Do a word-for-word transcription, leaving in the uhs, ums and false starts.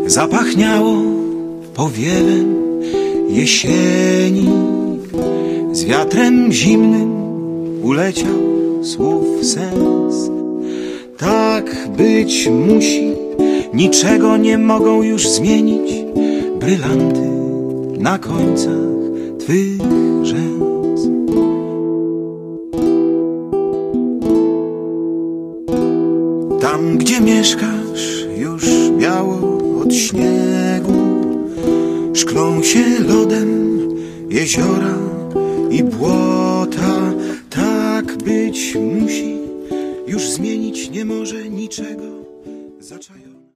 zapachniało powiewem jesieni. Z wiatrem zimnym uleciał słów sens. Tak być musi, niczego nie mogą już zmienić brylanty na końcach twych rzęs. Tam, gdzie mieszkasz, już biało od śniegu, szklą się lodem jeziora i błota. Tak być musi, już zmienić nie może niczego zaczajone.